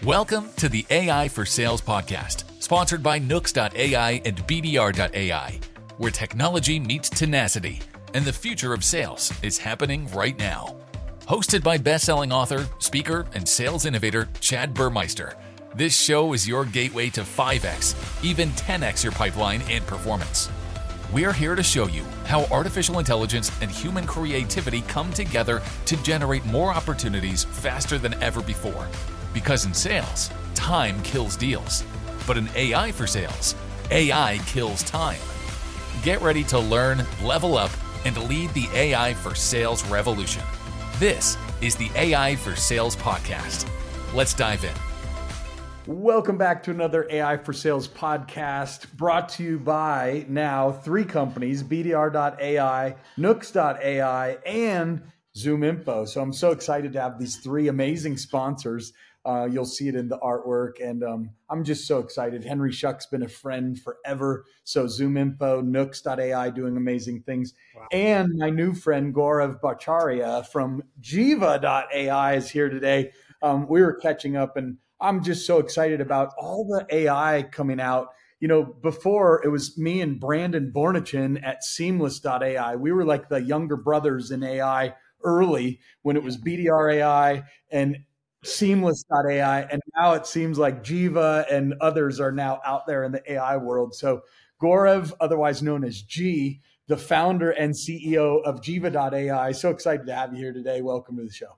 Welcome to the AI for Sales podcast, sponsored by Nooks.ai and BDR.ai, where technology meets tenacity and the future of sales is happening right now. Hosted by best-selling author, speaker, and sales innovator Chad Burmeister, this show is your gateway to 5x, even 10x your pipeline and performance. We're here to show you how artificial intelligence and human creativity come together to generate more opportunities faster than ever before. Because in sales, time kills deals. But in AI for sales, AI kills time. Get ready to learn, level up, and lead the AI for sales revolution. This is the AI for Sales podcast. Let's dive in. Welcome back to another AI for Sales podcast, brought to you by now 3 companies, BDR.ai, Nooks.ai, and ZoomInfo. So I'm so excited to have these 3 amazing sponsors. You'll see it in the artwork, and I'm just so excited. Henry Schuck's been a friend forever. So ZoomInfo, Nooks.ai doing amazing things. Wow. And my new friend, Gaurav Bhattacharya from Jiva.ai is here today. We were catching up, and I'm just so excited about all the AI coming out. You know, before it was me and Brandon Bornachin at Seamless.ai. We were like the younger brothers in AI early when it was BDR.ai and Seamless.ai, and now it seems like Jiva and others are now out there in the AI world. So Gaurav, otherwise known as G, the founder and CEO of Jiva.ai. So excited to have you here today. Welcome to the show.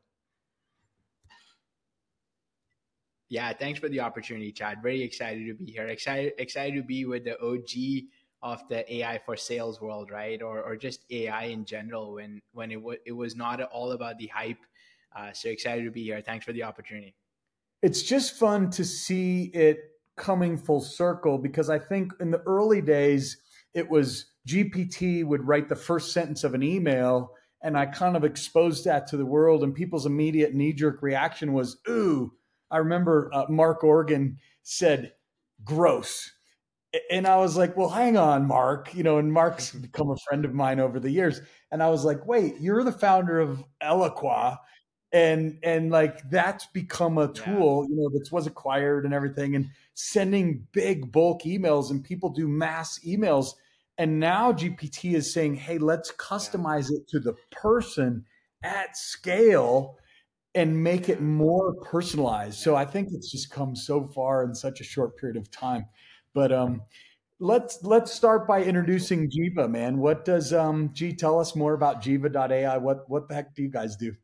Yeah, thanks for the opportunity, Chad. Very excited to be here. Excited to be with the OG of the AI for sales world, right? Or just AI in general when it was not all about the hype. So excited to be here. Thanks for the opportunity. It's just fun to see it coming full circle, because I think in the early days, it was GPT would write the first sentence of an email, and I kind of exposed that to the world, and people's immediate knee-jerk reaction was, ooh. I remember Mark Organ said, gross. And I was like, well, hang on, Mark, and Mark's become a friend of mine over the years. And I was like, wait, you're the founder of Eloqua. And like, that's become a tool, that was acquired and everything, and sending big bulk emails, and people do mass emails. And now GPT is saying, hey, let's customize it to the person at scale and make it more personalized. So I think it's just come so far in such a short period of time. But let's start by introducing Jiva, man. What does G tell us more about Jiva.ai? What the heck do you guys do?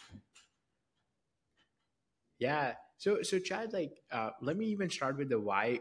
Yeah. So Chad, let me even start with the why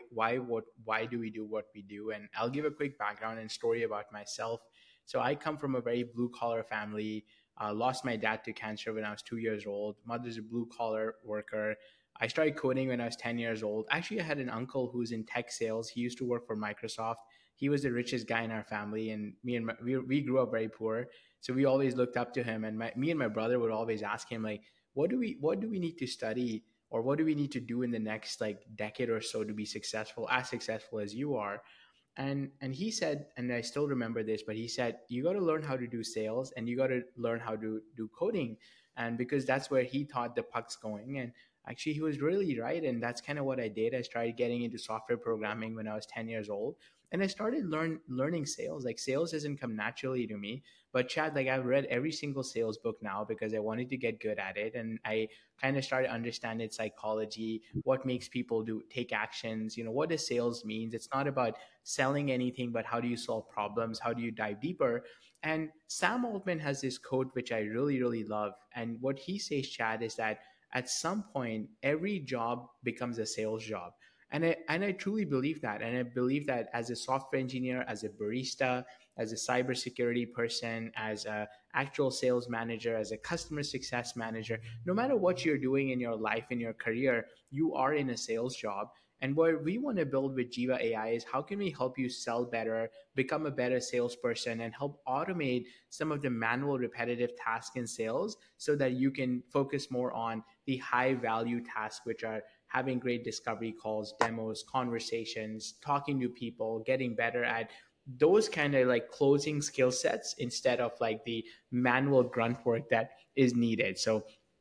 do we do what we do? And I'll give a quick background and story about myself. So I come from a very blue collar family. Lost my dad to cancer when I was 2 years old. Mother's a blue collar worker. I started coding when I was 10 years old. Actually, I had an uncle who's in tech sales. He used to work for Microsoft. He was the richest guy in our family, and we grew up very poor. So we always looked up to him. And me and my brother would always ask him, like, what do we need to study, or what do we need to do in the next decade or so to be successful as you are? And he said, and I still remember this, but he said, you got to learn how to do sales, and you got to learn how to do coding. And because that's where he thought the puck's going. And actually, he was really right. And that's kind of what I did. I started getting into software programming when I was 10 years old. And I started learning sales. Like, sales doesn't come naturally to me. But Chad, I've read every single sales book now because I wanted to get good at it. And I kind of started understanding psychology, what makes people take actions. What does sales means? It's not about selling anything, but how do you solve problems? How do you dive deeper? And Sam Altman has this quote, which I really, really love. And what he says, Chad, is that at some point, every job becomes a sales job. And I truly believe that. And I believe that as a software engineer, as a barista, as a cybersecurity person, as an actual sales manager, as a customer success manager, no matter what you're doing in your life, in your career, you are in a sales job. And what we want to build with Jiva AI is how can we help you sell better, become a better salesperson, and help automate some of the manual repetitive tasks in sales so that you can focus more on the high value tasks, which are having great discovery calls, demos, conversations, talking to people, getting better at those kind of closing skill sets instead of the manual grunt work that is needed. So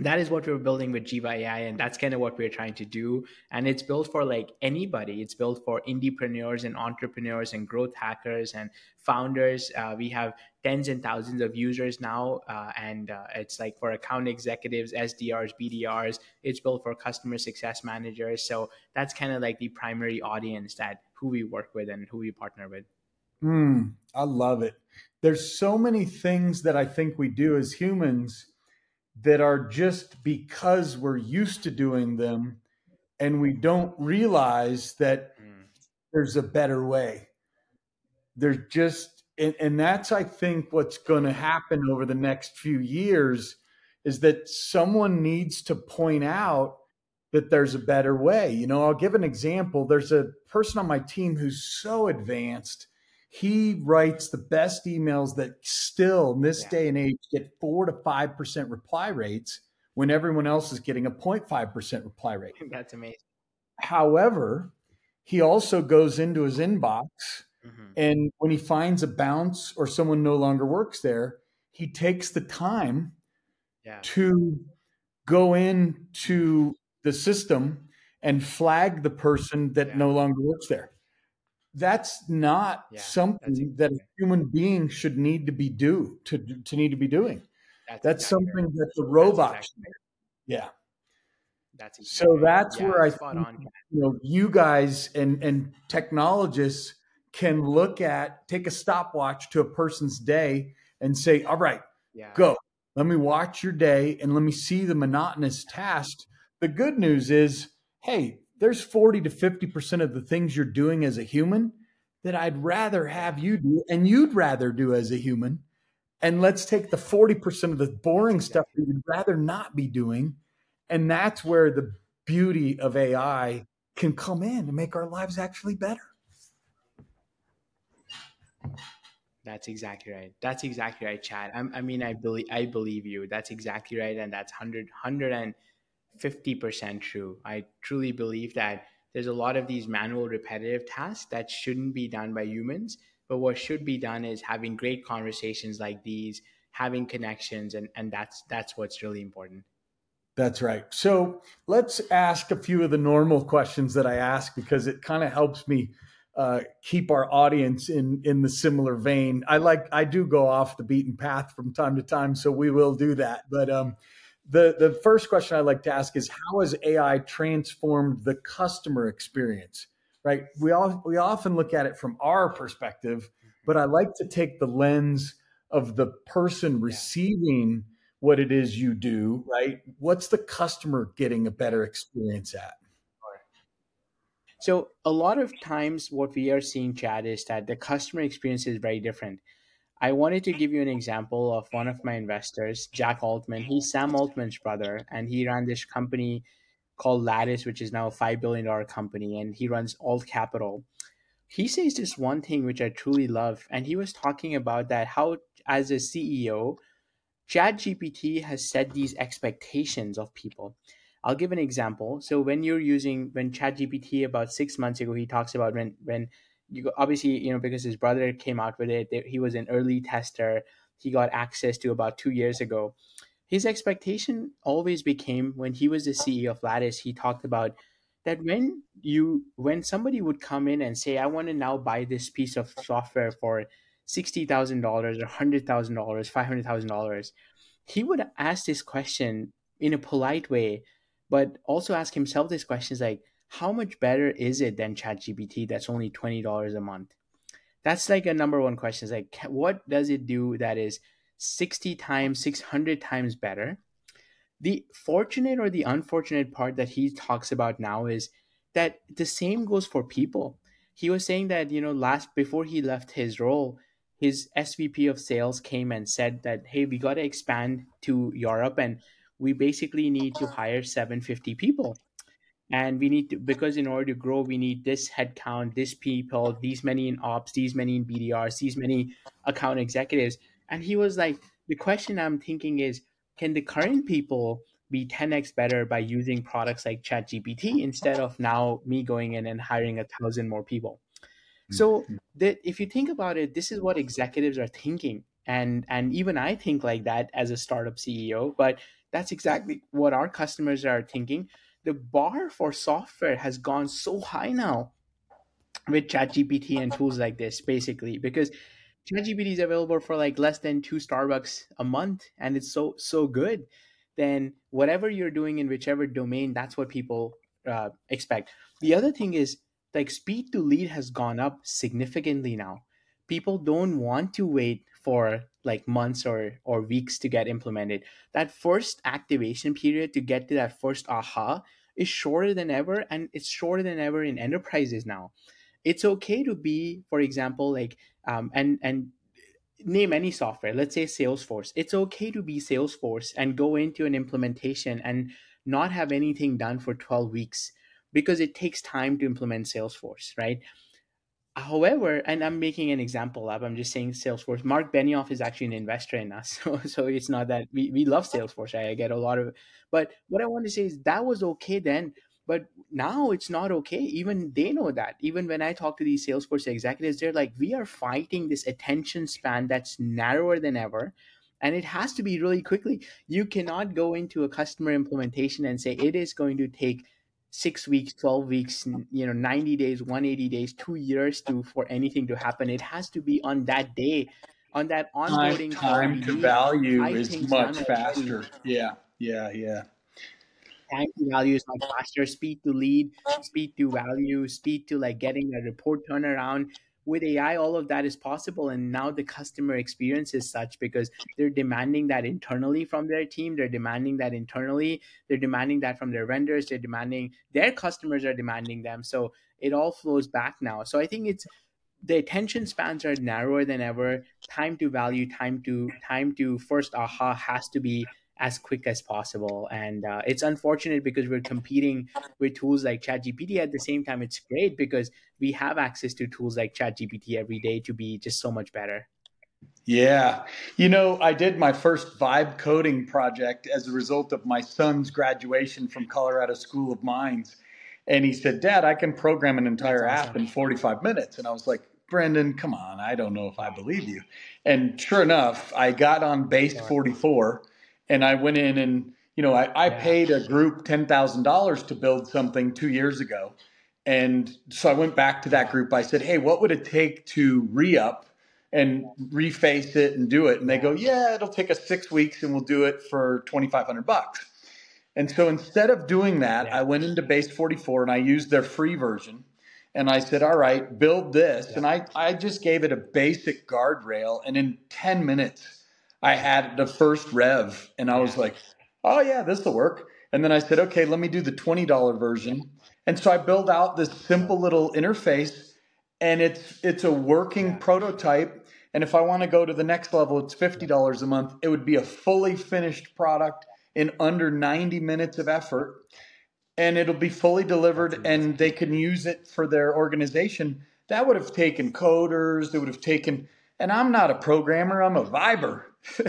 that is what we're building with Jiva AI, and that's kind of what we're trying to do. And it's built for like anybody. It's built for indiepreneurs and entrepreneurs and growth hackers and founders. We have tens and thousands of users now, and it's like for account executives, SDRs, BDRs. It's built for customer success managers. So that's kind of like the primary audience that who we work with and who we partner with. I love it. There's so many things that I think we do as humans that are just because we're used to doing them and we don't realize that there's a better way. There's just, and that's, I think, what's going to happen over the next few years is that someone needs to point out that there's a better way. You know, I'll give an example. There's a person on my team who's so advanced. He writes the best emails that still in this day and age get 4 to 5% reply rates when everyone else is getting a 0.5% reply rate. That's amazing. However, he also goes into his inbox and when he finds a bounce or someone no longer works there, he takes the time to go into the system and flag the person that no longer works there. That's not something that a human being should need to be doing. That's something that the robot should do. Yeah. So that's where I think, you guys and technologists can take a stopwatch to a person's day and say, all right, go. Let me watch your day and let me see the monotonous tasks. The good news is, hey, there's 40 to 50% of the things you're doing as a human that I'd rather have you do and you'd rather do as a human. And let's take the 40% of the boring stuff that you'd rather not be doing. And that's where the beauty of AI can come in and make our lives actually better. That's exactly right. That's exactly right, Chad. I believe you. That's exactly right. And that's 150% true. I truly believe that there's a lot of these manual repetitive tasks that shouldn't be done by humans, but what should be done is having great conversations like these, having connections, and that's what's really important. That's right. So let's ask a few of the normal questions that I ask because it kind of helps me keep our audience in the similar vein. I do go off the beaten path from time to time, so we will do that. But the first question I like to ask is, how has AI transformed the customer experience? Right? We often look at it from our perspective, but I like to take the lens of the person receiving what it is you do. Right? What's the customer getting a better experience at? So a lot of times what we are seeing, Chad, is that the customer experience is very different. I wanted to give you an example of one of my investors, Jack Altman. He's Sam Altman's brother, and he ran this company called Lattice, which is now a $5 billion company, and he runs Alt Capital. He says this one thing which I truly love, and he was talking about that how, as a CEO, ChatGPT has set these expectations of people. I'll give an example. So when ChatGPT about 6 months ago, he talks about when you obviously, because his brother came out with it, he was an early tester. He got access to about 2 years ago. His expectation always became, when he was the CEO of Lattice, he talked about that when somebody would come in and say, I want to now buy this piece of software for $60,000 or $100,000, $500,000, he would ask this question in a polite way, but also ask himself these questions like, how much better is it than ChatGPT that's only $20 a month? That's like a number one question. Is like, what does it do that is 60 times, 600 times better? The fortunate or the unfortunate part that he talks about now is that the same goes for people. He was saying that, before he left his role, his SVP of sales came and said that, hey, we got to expand to Europe and we basically need to hire 750 people. And we need to, because in order to grow, we need this headcount, this people, these many in ops, these many in BDRs, these many account executives. And he was like, the question I'm thinking is, can the current people be 10x better by using products like ChatGPT instead of now me going in and hiring 1,000 more people? So that if you think about it, this is what executives are thinking. And even I think like that as a startup CEO, but That's exactly what our customers are thinking. The bar for software has gone so high now with ChatGPT and tools like this, basically, because ChatGPT is available for like less than two Starbucks a month, and it's so good. Then whatever you're doing in whichever domain, that's what people expect. The other thing is like speed to lead has gone up significantly now. People don't want to wait for like months or weeks to get implemented. That first activation period to get to that first aha is shorter than ever, and it's shorter than ever in enterprises now. It's okay to be, for example, like and name any software, let's say Salesforce. It's okay to be Salesforce and go into an implementation and not have anything done for 12 weeks, because it takes time to implement Salesforce, right? However, and I'm making an example up, I'm just saying Salesforce. Mark Benioff is actually an investor in us. So it's not that we love Salesforce. I get a lot of, but what I want to say is that was okay then, but now it's not okay. Even they know that. Even when I talk to these Salesforce executives, they're like, we are fighting this attention span that's narrower than ever. And it has to be really quickly. You cannot go into a customer implementation and say it is going to take 6 weeks, 12 weeks, 90 days, 180 days, 2 years to for anything to happen. It has to be on that day, on that onboarding call. Time We to need value five is things done much already. faster. Yeah, yeah, yeah. Time to value is much faster. Speed to lead, speed to value, speed to like getting a report turnaround. With AI, all of that is possible. And now the customer experience is such because they're demanding that internally from their team. They're demanding that internally. They're demanding that from their vendors. They're demanding their customers are demanding them. So it all flows back now. So I think it's the attention spans are narrower than ever. Time to value, time to first aha has to be as quick as possible. And it's unfortunate because we're competing with tools like ChatGPT. At the same time, it's great because we have access to tools like ChatGPT every day to be just so much better. Yeah. I did my first vibe coding project as a result of my son's graduation from Colorado School of Mines. And he said, Dad, I can program an That's entire app awesome. in 45 minutes. And I was like, Brendan, come on. I don't know if I believe you. And sure enough, I got on Base Sure. 44 and I went in and, I Yeah. paid a group $10,000 to build something 2 years ago. And so I went back to that Yeah. group. I said, hey, what would it take to re-up and reface it and do it? And they Yeah. go, yeah, it'll take us 6 weeks and we'll do it for $2,500. And so instead of doing that, I Yeah. went into Base 44 and I used their free version. And I said, all right, build this. Yeah. And I just gave it a basic guardrail. And in 10 minutes, I had the first rev. And I was Yeah. like, oh, yeah, this will work. And then I said, okay, let me do the $20 version. And so I built out this Sure. simple little interface. And it's a working Yeah. prototype. And if I want to go to the next level, it's Yeah. $50 a month. It would be a fully finished product in under 90 minutes of Yeah. effort, and it'll be fully That's delivered and amazing. they can use it for their organization. That would have taken coders. It would have taken, and I'm not a programmer, I'm a viber.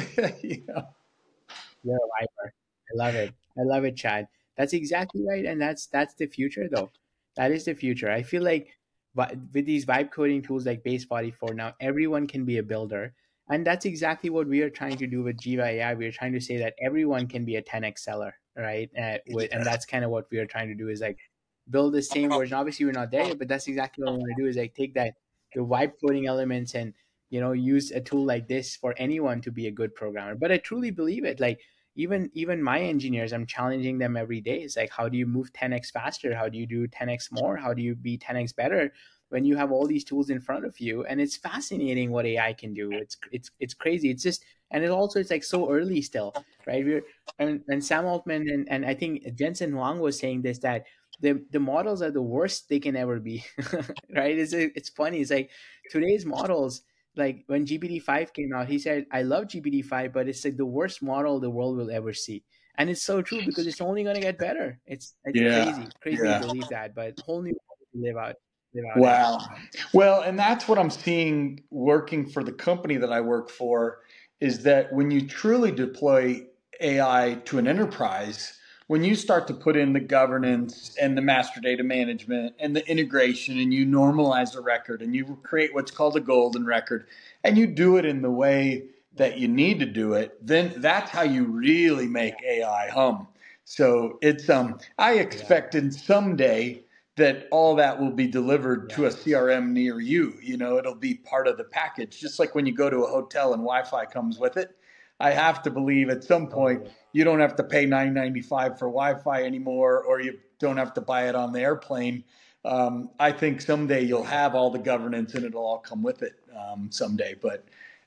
you know? You're a viper. I love it. I love it, Chad. That's exactly right, and that's the future, though. That is the future. I feel like with these vibe coding tools like Base 44, now everyone can be a builder, and that's exactly what we are trying to do with Jiva AI. We are trying to say that everyone can be a 10x seller, right? And that's kind of what we are trying to do is like build the same version. Obviously, we're not there yet, but that's exactly what I want to do is like take that the vibe coding elements and use a tool like this for anyone to be a good programmer. But I truly believe it. Like even my engineers, I'm challenging them every day. It's like, how do you move 10x faster? How do you do 10x more? How do you be 10x better when you have all these tools in front of you? And it's fascinating what AI can do. It's crazy. It's just, and it's like so early still, right? And Sam Altman and I think Jensen Huang was saying this, that the models are the worst they can ever be. Right? It's funny. It's like today's models, like when GPT-5 came out, he said, I love GPT-5, but it's like the worst model the world will ever see. And it's so true because it's only going to get better. It's Yeah, crazy to yeah. believe that, but whole new world to live out in. Wow. Well, and that's what I'm seeing working for the company that I work for is that when you truly deploy AI to an enterprise, when you start to put in the governance and the master data management and the integration and you normalize a record and you create what's called a golden record and you do it in the way that you need to do it, then that's how you really make AI hum. So it's I expect in someday that all that will be delivered to a CRM near you. You know, it'll be part of the package, just like when you go to a hotel and Wi-Fi comes with it. I have to believe at some point you don't have to pay $9.95 for Wi-Fi anymore, or you don't have to buy it on the airplane. I think someday you'll have all the governance and it'll all come with it someday. But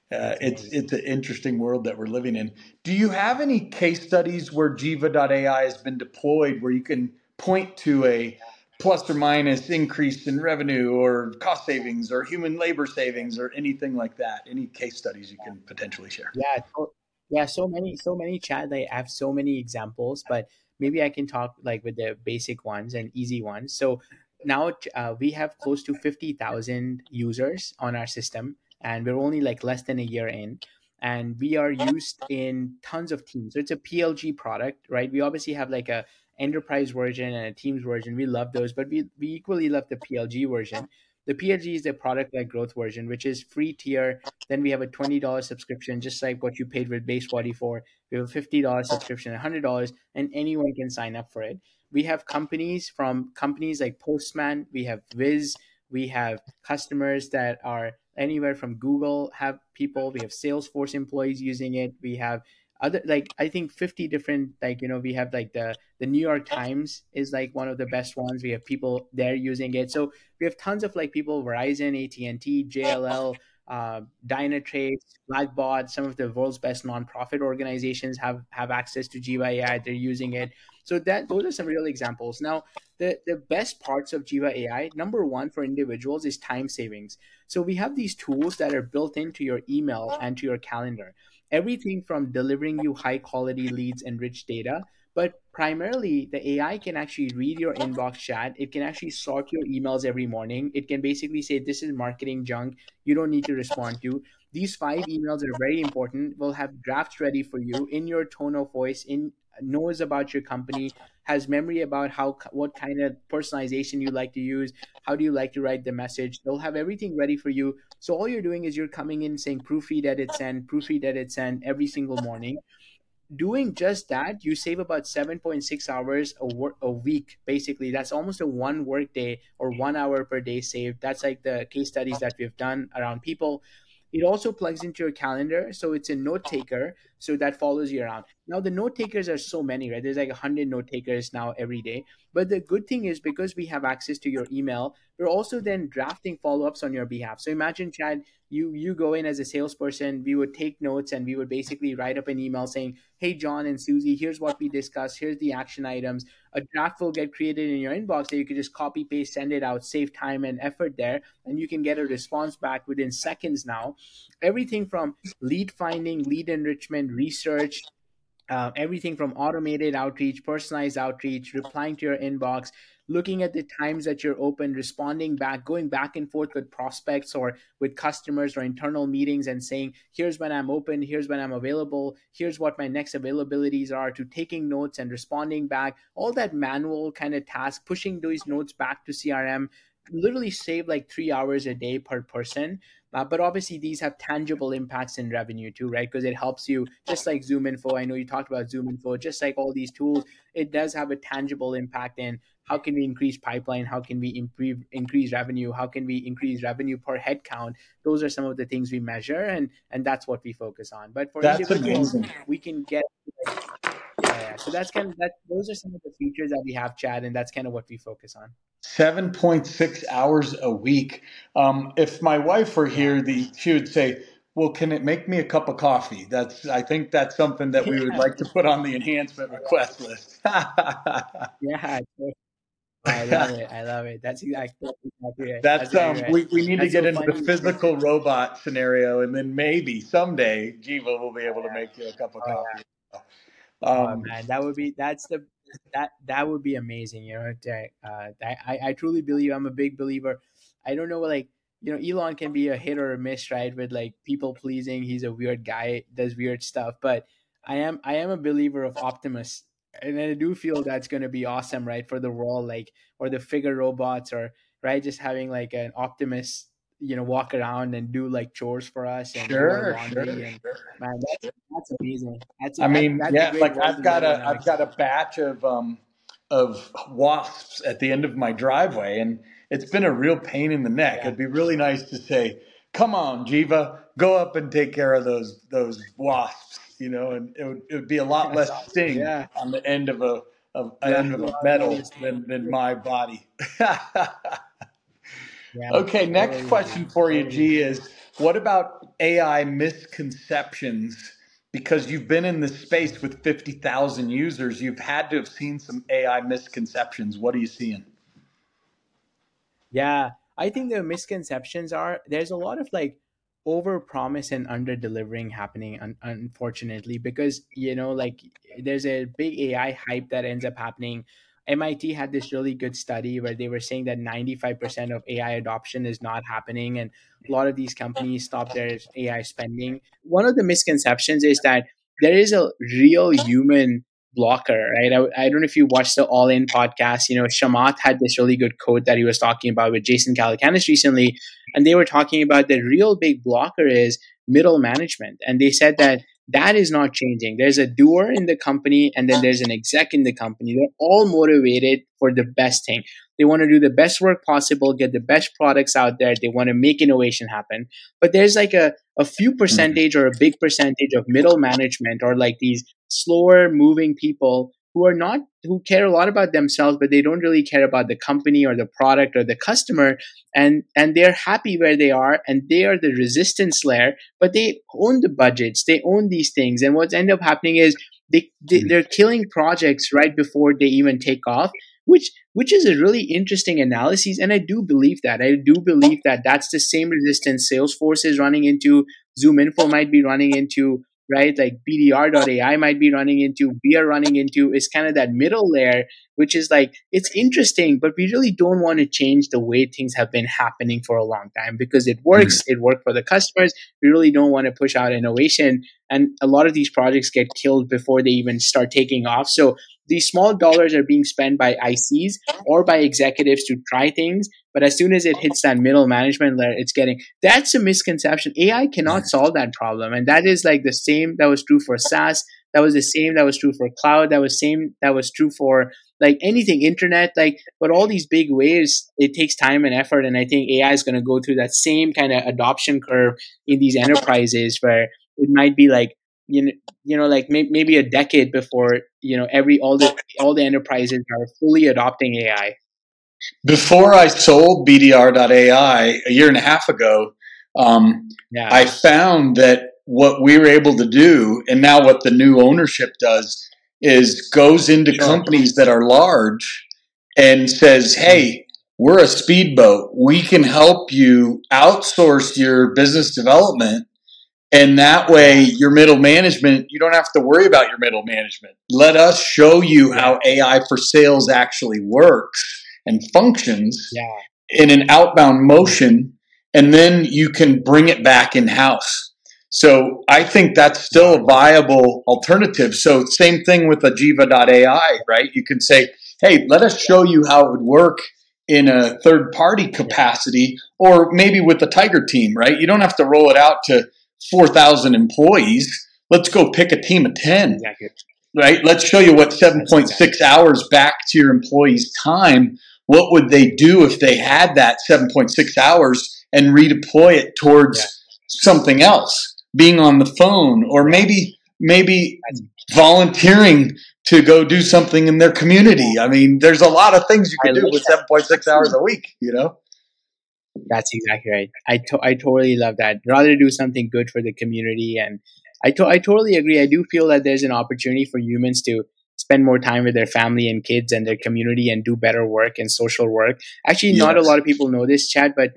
it's an interesting world that we're living in. Do you have any case studies where Jiva.ai has been deployed where you can point to a plus or minus increase in revenue or cost savings or human labor savings or anything like that? Any case studies you can potentially share? Yeah, so many, Chad. I have so many examples, but maybe I can talk like with the basic ones and easy ones. So now we have close to 50,000 users on our system, and we're only like less than a year in. And we are used in tons of teams. So it's a PLG product, right? We obviously have like a enterprise version and a teams version. We love those, but we equally love the PLG version. The PLG is the product like growth version, which is free tier. Then we have a $20 subscription, just like what you paid with Base Body for. We have a $50 subscription, $100, and anyone can sign up for it. We have companies like Postman, we have Viz, we have customers that are anywhere from Google, have people, we have Salesforce employees using it. We have other, like, I think 50 different, like, we have like the New York Times is like one of the best ones. We have people there using it. So we have tons of like people, Verizon, AT&T, JLL, Dynatrace, Blackbaud, some of the world's best nonprofit organizations have access to Jiva AI. They're using it. So those are some real examples. Now, the best parts of Jiva AI, number one for individuals is time savings. So we have these tools that are built into your email and to your calendar. Everything from delivering you high quality leads and rich data, but primarily the AI can actually read your inbox chat. It can actually sort your emails every morning. It can basically say, this is marketing junk, you don't need to respond to. These 5 emails are very important. We'll have drafts ready for you in your tone of voice, in knows about your company, has memory about what kind of personalization you like to use, how do you like to write the message. They'll have everything ready for you. So all you're doing is you're coming in saying proofread, edit, send, proofread, edit, send every single morning. Doing just that, you save about 7.6 hours a week. Basically, that's almost a one work day or 1 hour per day saved. That's like the case studies that we've done around people. It also plugs into your calendar, so it's a note taker, so that follows you around. Now the note takers are so many, right? There's like 100 note takers now every day. But the good thing is, because we have access to your email, we're also then drafting follow-ups on your behalf. So imagine, Chad, you go in as a salesperson, we would take notes and we would basically write up an email saying, hey John and Susie, here's what we discussed, here's the action items. A draft will get created in your inbox that you could just copy paste, send it out, save time and effort there, and you can get a response back within seconds now. Everything from lead finding, lead enrichment, research, everything from automated outreach, personalized outreach, replying to your inbox, looking at the times that you're open, responding back, going back and forth with prospects or with customers or internal meetings and saying, here's when I'm open, here's when I'm available, here's what my next availabilities are, to taking notes and responding back. All that manual kind of task, pushing those notes back to CRM, literally save like 3 hours a day per person. But obviously, these have tangible impacts in revenue too, right? Because it helps you, just like ZoomInfo. I know you talked about ZoomInfo, just like all these tools, it does have a tangible impact in how can we increase pipeline, how can we increase revenue, how can we increase revenue per head count. Those are some of the things we measure, and that's what we focus on. But for That's individuals, amazing. we can get, yeah. So that's kind of that. Those are some of the features that we have, Chad, and that's kind of what we focus on. 7.6 hours a week. If my wife were Yeah. here, she would say, well, can it make me a cup of coffee? I think that's something that we would Yeah. like to put on the enhancement request list. Yeah. Oh, I love it. I love it. That's exactly right. That's That's exactly right. we need to That's get so into the funny. physical robot scenario, and then maybe someday Jiva will be able to make you a cup of Oh yeah. coffee. Oh Um, man, that would be amazing. I truly believe, I'm a big believer. I don't know, like, Elon can be a hit or a miss, right? With like people pleasing. He's a weird guy, does weird stuff. But I am a believer of Optimus. And I do feel that's gonna be awesome, right? For the world, like, or the figure robots, or right, just having like an Optimus walk around and do like chores for us and do our laundry. And man, that's amazing. I mean, That's a yeah, great like world I've to got live in. a I've got a batch of wasps at the end of my driveway, and it's been a real pain in the neck. Yeah. It'd be really nice to say, "Come on, Jiva, go up and take care of those wasps," and it would be a lot less sting Yeah. on the end of a Yeah. end of a No metal mistake. than my body. Yeah. Okay, next Totally question agree. for you, Totally. G, is what about AI misconceptions? Because you've been in this space with 50,000 users, you've had to have seen some AI misconceptions. What are you seeing? Yeah, I think the misconceptions are there's a lot of like over promise and under delivering happening, unfortunately, because like there's a big AI hype that ends up happening. MIT had this really good study where they were saying that 95% of AI adoption is not happening, and a lot of these companies stop their AI spending. One of the misconceptions is that there is a real human blocker, right? I don't know if you watched the All In podcast. Shamat had this really good quote that he was talking about with Jason Calacanis recently, and they were talking about the real big blocker is middle management, and they said that is not changing. There's a doer in the company, and then there's an exec in the company. They're all motivated for the best thing. They want to do the best work possible, get the best products out there. They want to make innovation happen. But there's like a few percentage or a big percentage of middle management or like these slower moving people who care a lot about themselves, but they don't really care about the company or the product or the customer, and they're happy where they are, and they are the resistance layer, but they own the budgets, they own these things, and what's end up happening is they're killing projects right before they even take off, which is a really interesting analysis. And I do believe that that's the same resistance Salesforce is running into, ZoomInfo might be running into, right? Like BDR.ai might be running into, we are running into, is kind of that middle layer, which is like, it's interesting, but we really don't want to change the way things have been happening for a long time because it works. It worked for the customers. We really don't want to push out innovation. And a lot of these projects get killed before they even start taking off. So these small dollars are being spent by ICs or by executives to try things. But as soon as it hits that middle management layer, that's a misconception. AI cannot solve that problem. And that is like the same that was true for SaaS. That was the same that was true for cloud. That was true for like anything, internet, like, but all these big waves, it takes time and effort. And I think AI is going to go through that same kind of adoption curve in these enterprises where it might be like, like maybe a decade before, all the enterprises are fully adopting AI. Before I sold BDR.ai a year and a half ago, I found that what we were able to do, and now what the new ownership does, is goes into companies that are large and says, hey, we're a speedboat. We can help you outsource your business development. And that way, your middle management, you don't have to worry about your middle management. Let us show you how AI for sales actually works and functions in an outbound motion, and then you can bring it back in-house. So I think that's still a viable alternative. So same thing with a Jiva.ai, right? You can say, hey, let us show you how it would work in a third-party capacity, or maybe with the Tiger team, right? You don't have to roll it out to 4,000 employees. Let's go pick a team of 10, right? Let's show you what 7.6 hours back to your employees' time. What would they do if they had that 7.6 hours and redeploy it towards something else, being on the phone, or maybe volunteering to go do something in their community. I mean, there's a lot of things you can do with 7.6 hours a week, That's exactly right. I totally love that. Rather do something good for the community. And I totally agree. I do feel that there's an opportunity for humans to spend more time with their family and kids and their community and do better work and social work. Actually, not a lot of people know this, Chad, but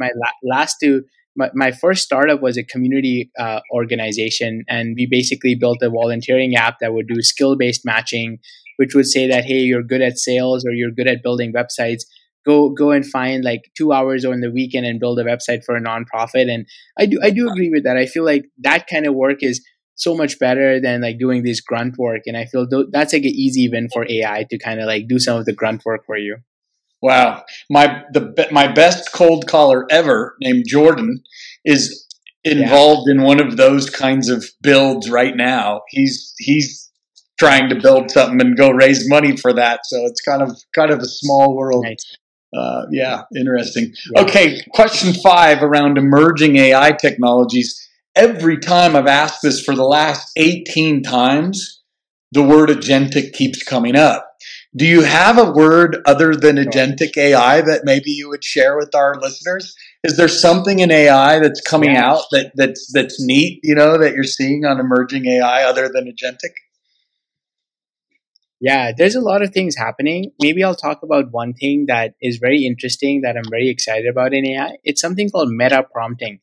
my first startup was a community organization, and we basically built a volunteering app that would do skill-based matching, which would say that, hey, you're good at sales or you're good at building websites. Go and find like 2 hours on the weekend and build a website for a nonprofit. And I do agree with that. I feel like that kind of work is so much better than like doing this grunt work. And I feel that's like an easy win for AI to kind of like do some of the grunt work for you. Wow. My best cold caller ever, named Jordan, is involved in one of those kinds of builds right now. He's trying to build something and go raise money for that. So it's kind of a small world. Nice. Interesting. Yeah. Okay, question 5 around emerging AI technologies. Every time I've asked this for the last 18 times, the word agentic keeps coming up. Do you have a word other than agentic AI that maybe you would share with our listeners? Is there something in AI that's coming out that's neat, that you're seeing on emerging AI other than agentic? Yeah, there's a lot of things happening. Maybe I'll talk about one thing that is very interesting that I'm very excited about in AI. It's something called meta prompting.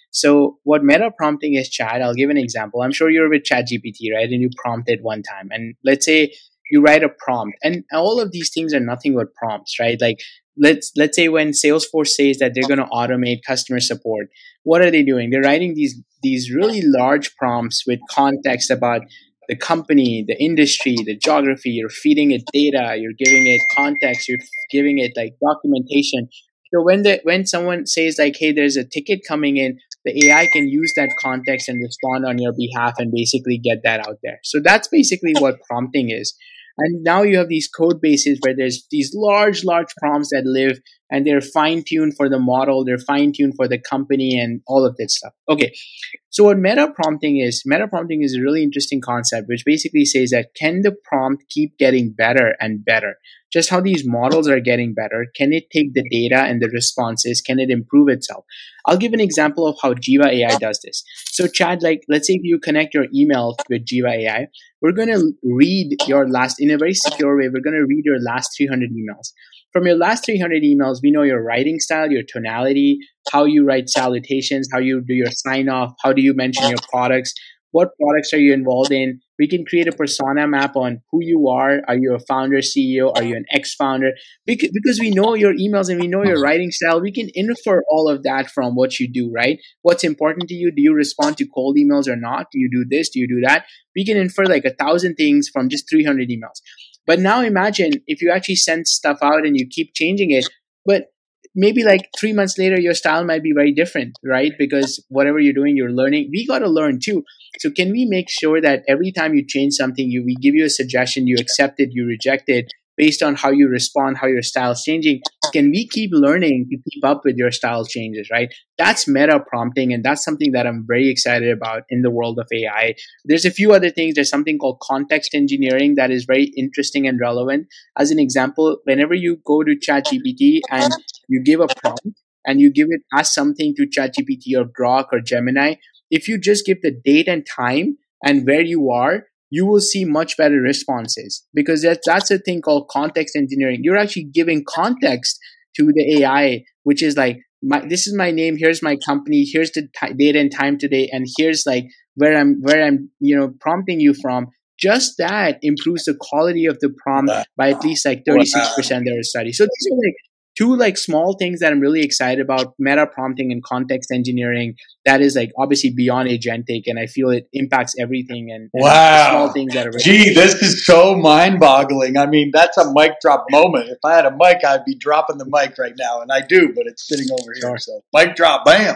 So what meta prompting is, Chad, I'll give an example. I'm sure you're with ChatGPT, right? And you prompt it one time. And let's say you write a prompt. And all of these things are nothing but prompts, right? Like let's say when Salesforce says that they're going to automate customer support, what are they doing? They're writing these really large prompts with context about the company, the industry, the geography. You're feeding it data, you're giving it context, you're giving it like documentation. So when someone says like, hey, there's a ticket coming in, the AI can use that context and respond on your behalf and basically get that out there. So that's basically what prompting is. And now you have these code bases where there's these large prompts that live, and they're fine-tuned for the model, they're fine-tuned for the company and all of that stuff. Okay, so what meta prompting is a really interesting concept, which basically says that can the prompt keep getting better and better? Just how these models are getting better, can it take the data and the responses, can it improve itself? I'll give an example of how Jiva AI does this. So Chad, like let's say if you connect your email with Jiva AI, we're going to read your last, in a very secure way, we're going to read your last 300 emails. From your last 300 emails, we know your writing style, your tonality, how you write salutations, how you do your sign off, how do you mention your products, what products are you involved in. We can create a persona map on who you are. Are you a founder, CEO? Are you an ex-founder? Because we know your emails and we know your writing style, we can infer all of that from what you do, right? What's important to you? Do you respond to cold emails or not? Do you do this? Do you do that? We can infer like 1,000 things from just 300 emails. But now imagine if you actually send stuff out and you keep changing it, but maybe like 3 months later, your style might be very different, right? Because whatever you're doing, you're learning. We got to learn too. So can we make sure that every time you change something, we give you a suggestion, you accept it, you reject it based on how you respond, how your style is changing? Can we keep learning to keep up with your style changes, right? That's meta prompting, and that's something that I'm very excited about in the world of AI. There's a few other things. There's something called context engineering that is very interesting and relevant. As an example, whenever you go to ChatGPT and you give a prompt and you ask something to ChatGPT or Grok or Gemini, if you just give the date and time and where you are, you will see much better responses, because that's a thing called context engineering. You're actually giving context to the AI, which is like, this is my name, here's my company, here's the date and time today, and here's like where I'm prompting you from. Just that improves the quality of the prompt by at least like 36%. There was a study. So these are like two like small things that I'm really excited about: meta prompting and context engineering. That is like obviously beyond agentic, and I feel it impacts everything. And small things that are really this is so mind-boggling. I mean, that's a mic drop moment. If I had a mic, I'd be dropping the mic right now, and I do, but it's sitting over here. So mic drop, bam.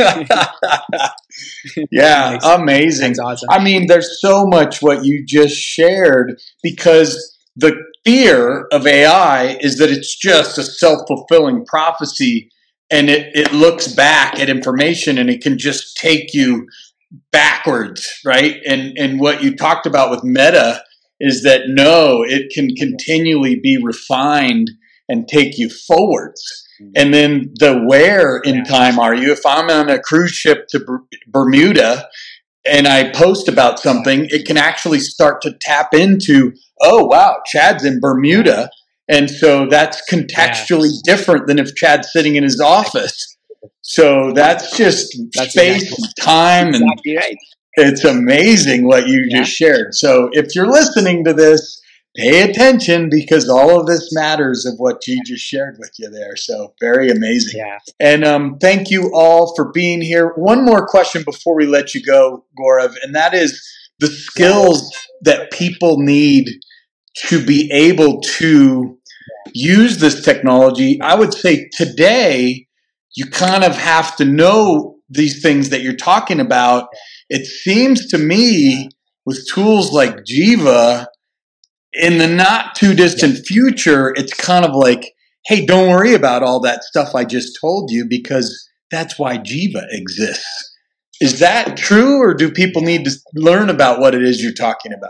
Yeah, amazing. That's awesome. I mean, there's so much what you just shared, because the fear of AI is that it's just a self-fulfilling prophecy, and it looks back at information and it can just take you backwards, right? And what you talked about with Meta is that no, it can continually be refined and take you forwards. And then where in time are you? If I'm on a cruise ship to Bermuda and I post about something, it can actually start to tap into, oh, wow, Chad's in Bermuda. And so that's contextually different than if Chad's sitting in his office. So that's just space and time. And right. It's amazing what you just shared. So if you're listening to this, pay attention, because all of this matters of what G just shared with you there. So very amazing. Yeah. And thank you all for being here. One more question before we let you go, Gaurav, and that is the skills that people need to be able to use this technology. I would say today you kind of have to know these things that you're talking about. It seems to me with tools like Jiva, in the not too distant future, it's kind of like, hey, don't worry about all that stuff I just told you because that's why Jiva exists. Is that true, or do people need to learn about what it is you're talking about?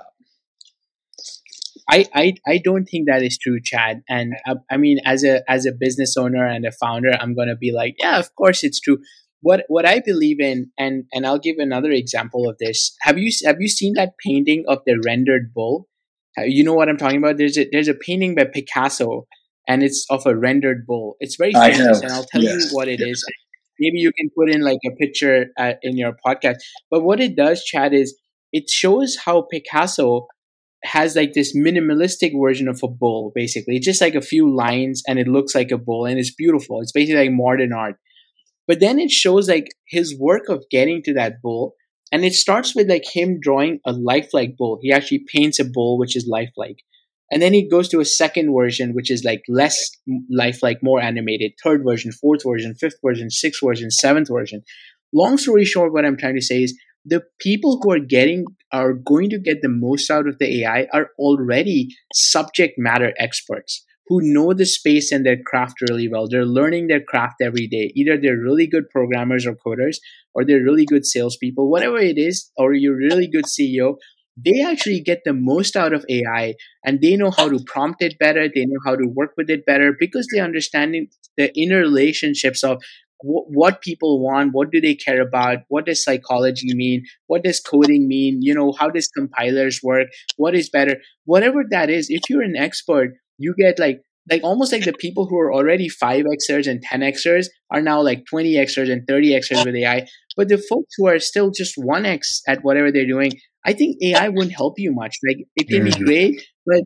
I don't think that is true, Chad. And I mean, as a business owner and a founder, I'm going to be like, yeah, of course it's true. What I believe in, and I'll give another example of this. Have you seen that painting of the rendered bull? You know what I'm talking about? There's a painting by Picasso, and it's of a rendered bull. It's very famous, and I'll tell you what it is. Maybe you can put in like a picture in your podcast. But what it does, Chad, is it shows how Picasso has like this minimalistic version of a bull, basically. It's just like a few lines and it looks like a bull and it's beautiful. It's basically like modern art. But then it shows like his work of getting to that bull. And it starts with like him drawing a lifelike bull. He actually paints a bull which is lifelike. And then he goes to a second version, which is like less lifelike, more animated, third version, fourth version, fifth version, sixth version, seventh version. Long story short, what I'm trying to say is the people who are going to get the most out of the AI are already subject matter experts who know the space and their craft really well. They're learning their craft every day. Either they're really good programmers or coders, or they're really good salespeople, whatever it is, or you're a really good CEO. They actually get the most out of AI, and they know how to prompt it better. They know how to work with it better because they understand the inner relationships of what people want, what do they care about, what does psychology mean, what does coding mean, how does compilers work, what is better, whatever that is. If you're an expert, you get like almost like the people who are already 5xers and 10xers are now like 20xers and 30xers with AI. But the folks who are still just 1x at whatever they're doing, I think AI wouldn't help you much. Like it can be great, but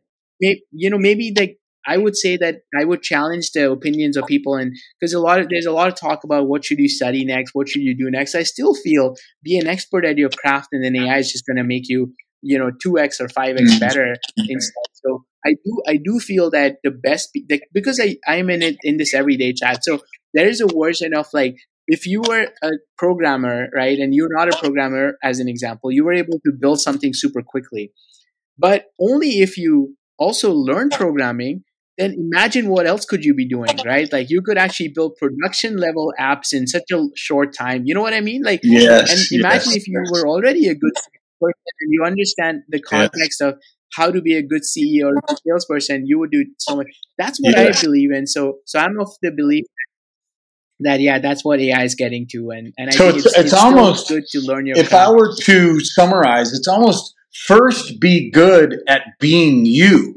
maybe like I would say that I would challenge the opinions of people, and because there's a lot of talk about what should you study next, what should you do next. I still feel be an expert at your craft, and then AI is just going to make you 2x or 5x better instead. So I do feel that the best because I'm in this everyday chat. So there is a version of like, if you were a programmer, right, and you're not a programmer, as an example, you were able to build something super quickly, but only if you also learn programming. Then imagine what else could you be doing, right? Like you could actually build production level apps in such a short time. You know what I mean? Like, and imagine if you were already a good person and you understand the context of how to be a good CEO or a good salesperson, you would do so much. That's what I believe in. So I'm of the belief that that's what AI is getting to, and I think it's almost good to learn your. If I were to summarize, it's almost first be good at being you.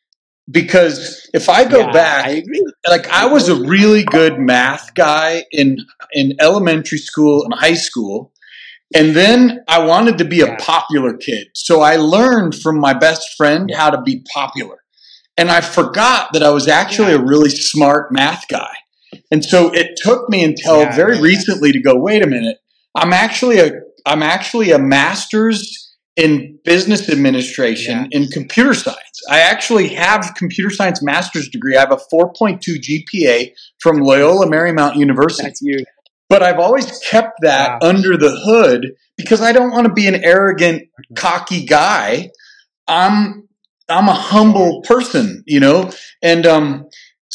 Because if I go back, I agree. Like I was a really good math guy in elementary school and high school. And then I wanted to be a popular kid. So I learned from my best friend how to be popular. And I forgot that I was actually a really smart math guy. And so it took me until very recently to go, wait a minute, I'm actually a master's in business administration in computer science. I actually have a computer science master's degree. I have a 4.2 GPA from Loyola Marymount University. That's you. But I've always kept that under the hood because I don't want to be an arrogant, cocky guy. I'm a humble person, And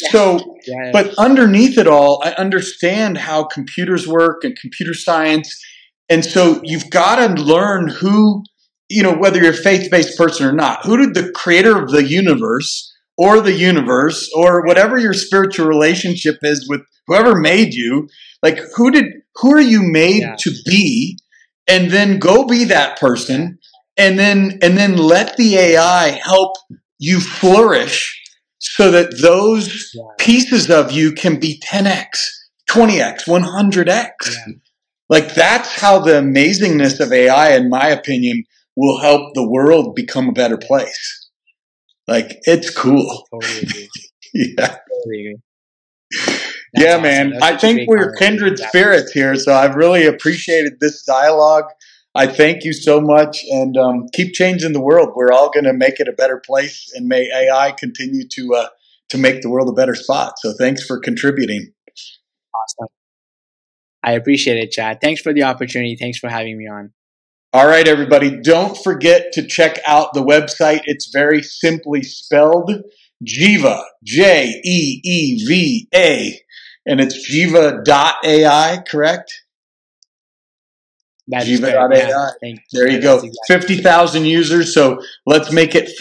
but underneath it all, I understand how computers work and computer science. And so you've got to learn who, whether you're a faith-based person or not, who did the creator of the universe or whatever your spiritual relationship is with whoever made you, like who are you made to be, and then go be that person, and then let the AI help you flourish so that those pieces of you can be 10x, 20x, 100x. Like that's how the amazingness of AI, in my opinion, will help the world become a better place. Like it's cool. Totally agree. Totally agree. Awesome. Man. I think we're kindred spirits here. So I've really appreciated this dialogue. I thank you so much, and keep changing the world. We're all going to make it a better place, and may AI continue to to make the world a better spot. So thanks for contributing. Awesome. I appreciate it, Chad. Thanks for the opportunity. Thanks for having me on. All right, everybody. Don't forget to check out the website. It's very simply spelled Jeeva, Jeeva, and it's jeeva.ai, correct? Jeeva.ai. Yeah, there you go. Exactly. 50,000 users. So let's make it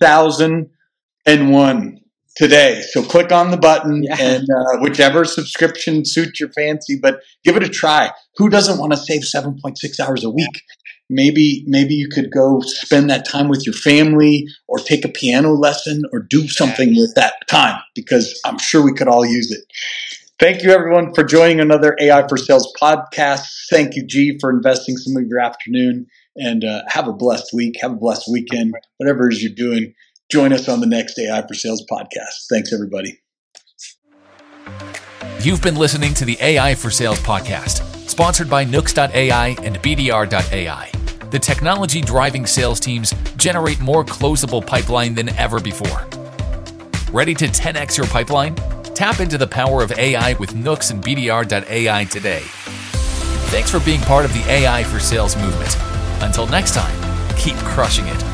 50,001 today. So click on the button and whichever subscription suits your fancy, but give it a try. Who doesn't want to save 7.6 hours a week? Maybe you could go spend that time with your family or take a piano lesson or do something with that time, because I'm sure we could all use it. Thank you, everyone, for joining another AI for Sales podcast. Thank you, G, for investing some of your afternoon. And have a blessed week. Have a blessed weekend. Whatever it is you're doing, join us on the next AI for Sales podcast. Thanks, everybody. You've been listening to the AI for Sales podcast, sponsored by Nooks.ai and BDR.ai. The technology driving sales teams generate more closable pipeline than ever before. Ready to 10x your pipeline? Tap into the power of AI with Nooks and BDR.ai today. Thanks for being part of the AI for Sales movement. Until next time, keep crushing it.